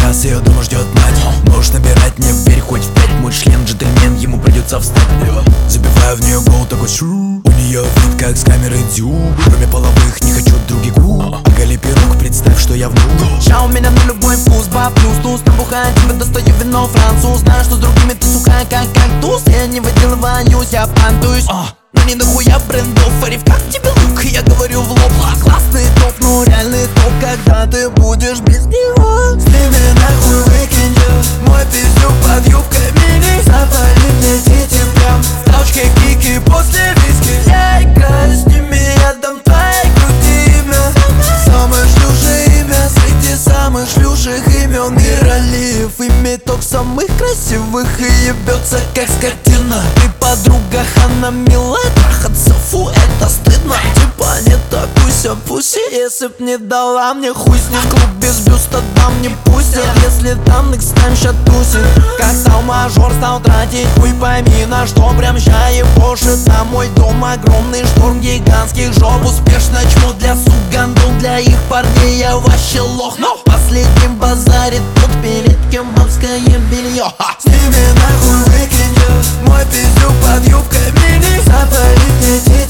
раз ее дома ждет мать. Можешь набирать, не верь, хоть в 5. Мой член джентльмен, ему придется встать. Забиваю в нее гол, такой шу. У нее вид как с камеры дюб. Кроме половых не хочу других губ. Оголи пирог, представь, что я внук. Ща у меня на любой вкус, баблюс, туз. Набухаю тебе, достаю вино француз. Знаю, что с другими ты сухая, как кактус. Я не выделываюсь, я понтуюсь. Но не дохуя брендов, Ариф, как тебе лук? Я говорю в лоб, классный топ, но реальный топ, когда ты будешь без него. Сними нахуй выкинь, мой пиздюк под юбкой мини. Запали мне тити прям в толчке кики после виски. Эй, сними, я дам твоей груди имя. Самое шлюшее имя среди самых шлюших имен. Миралиев имеет ток самых красивых и ебется как скотина. Ты подруга Ханна милая, трахаться, фу, это стыдно. Типа не такуйся, пуси, если б не дала мне хуй с ним. В клуб без бюста дам не пустят, если там next time ща тусит. Как стал мажор, стал тратить хуй, пойми на что прям ща ебошит. На мой дом огромный шторм гигантских жоп. Успешно чму для сук, гандон для их парней, я вообще лох. Но последним базарит под перед кем бабское белье. Сними нахуй выкинь, мой пиздюк под юбкой мини. Запалить не